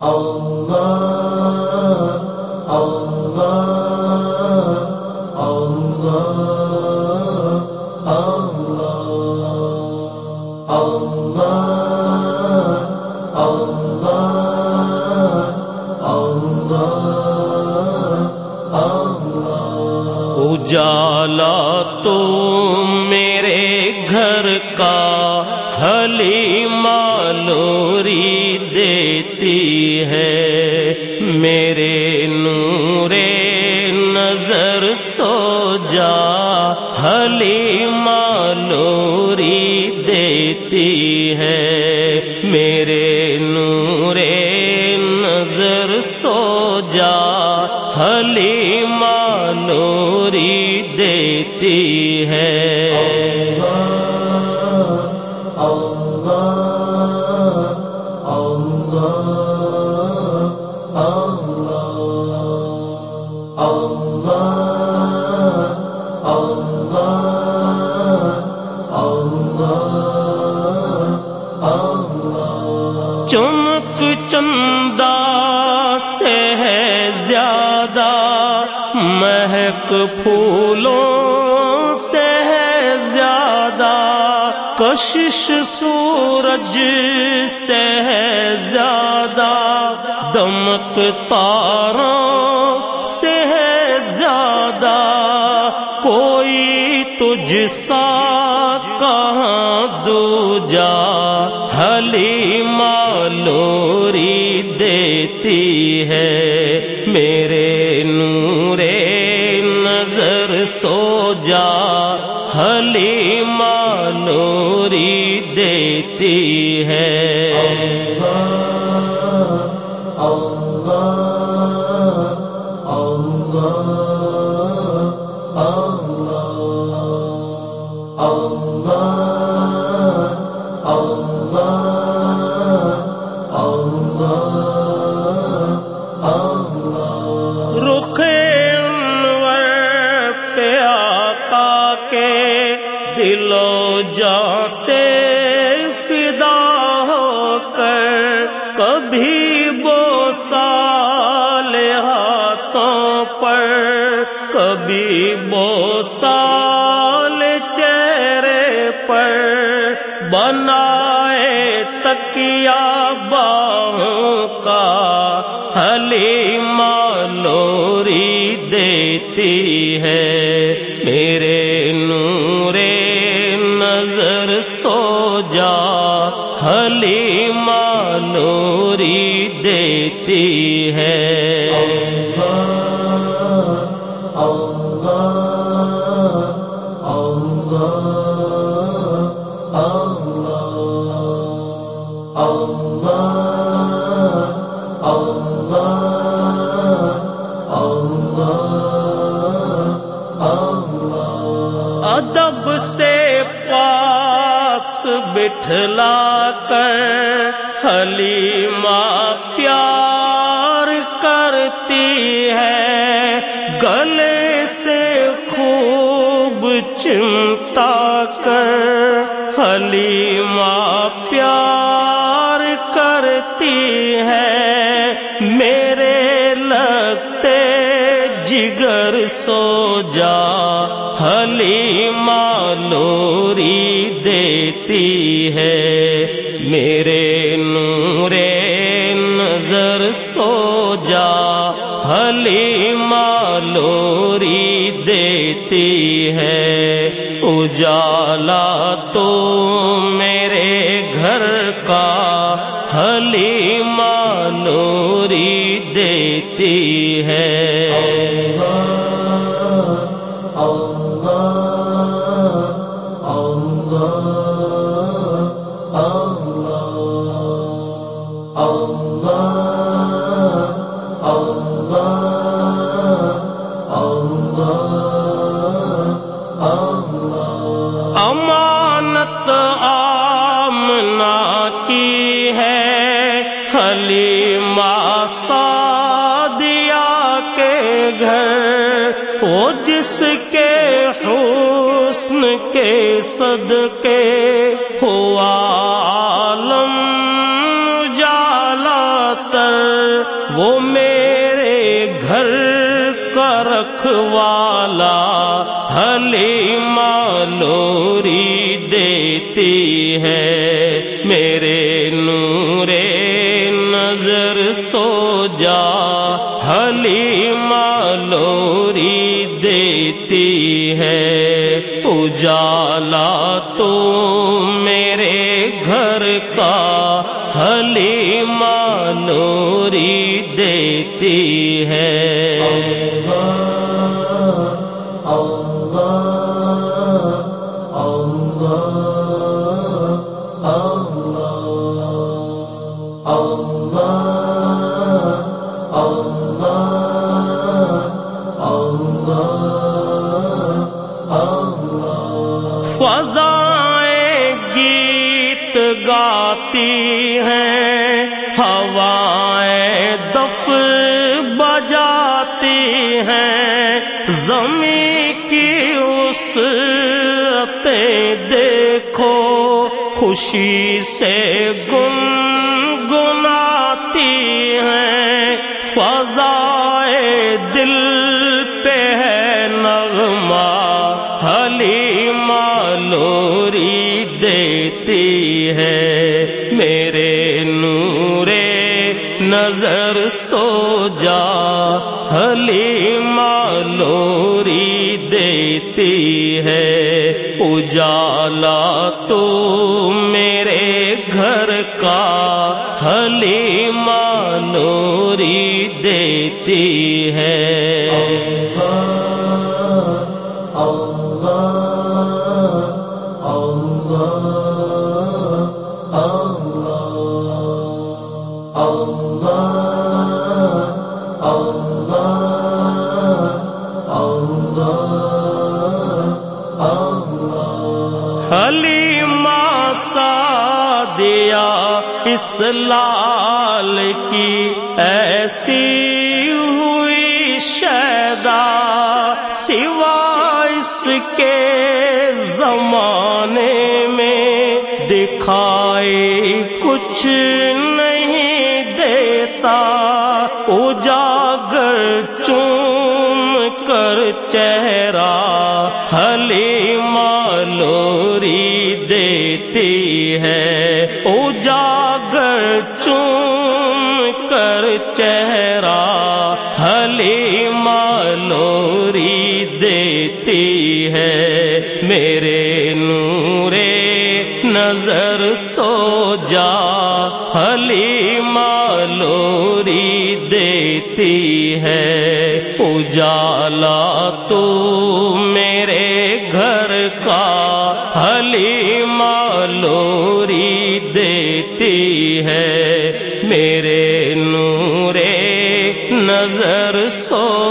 اجالا تو میرے گھر کا حلیمہ لوری دیتی ہے، میرے نور نظر سو جا حلیمہ لوری دیتی ہے، میرے نور نظر سو جا حلیمہ لوری دیتی ہے۔ چمک چندہ سے ہے زیادہ، مہک پھولوں سے ہے زیادہ، کشش سورج سے ہے زیادہ، دمک تاروں سے ہے زیادہ، کوئی تجھ سا کہاں دوجا حلیمہ لوری دیتی ہے، میرے نور نظر سو جا حلیمہ لوری دیتی ہے۔ رخ انور پہ آقا کے دل و جاں سے فدا ہو کر، کبھی بوسال ہاتھوں پر، کبھی بوسال چہرے پر، بنائے تکیہ باہوں کا حلیمہ لوری دیتی ہے، میرے نور نظر سو جا حلیمہ لوری دیتی ہے۔ ادب سے پاس بٹھلا کر حلیمہ پیار کرتی ہے، گلے سے خوب چمٹا کر حلیمہ پیار کرتی ہے، میرے لگتے جگر سو جا حلیمہ لوری دیتی ہے، میرے نور نظر سو جا حلیمہ لوری دیتی ہے، اجالا تو میرے گھر کا حلیمہ لوری دیتی ہے۔ امانت آمنہ کی ہے حلیمہ سعدیہ کے گھر، وہ جس کے حسن کے صدقے ہوا عالم اجالا تر، وہ میرے گھر کا رکھوالا حلیمہ لوری دیتی ہے، میرے نور نظر سو جا حلیمہ لوری دیتی ہے، اجالا تو میرے گھر کا حلیمہ لوری دیتی ہے۔ فضائیں گیت گاتی ہیں، ہوائیں دف بجاتی ہیں، زمین کی وسعتیں دیکھو خوشی سے گنگناتی ہیں، فضائے دل پہ ہے نغمہ حلیمہ لوری دیتی ہے، میرے نور نظر سو جا حلیمہ لوری دیتی ہے، اجالا تو میرے گھر کا حلیمہ لوری دیتی ہے۔ حلیمہ سعدیہ اس لال کی ایسی ہوئی شیدا، سوا اس کے زمانے میں دکھائی کچھ نہیں دیتا، اجاگر چوم کر چہرہ حلیمہ لوری دیتی ہے، اجاگر چوم کر چہرہ حلیمہ لوری دیتی ہے، میرے نور نظر سو جا حلیمہ لوری دیتی ہے، اجالا تو میرے گھر کا حلیمہ لوری دیتی ہے، میرے نور نظر سو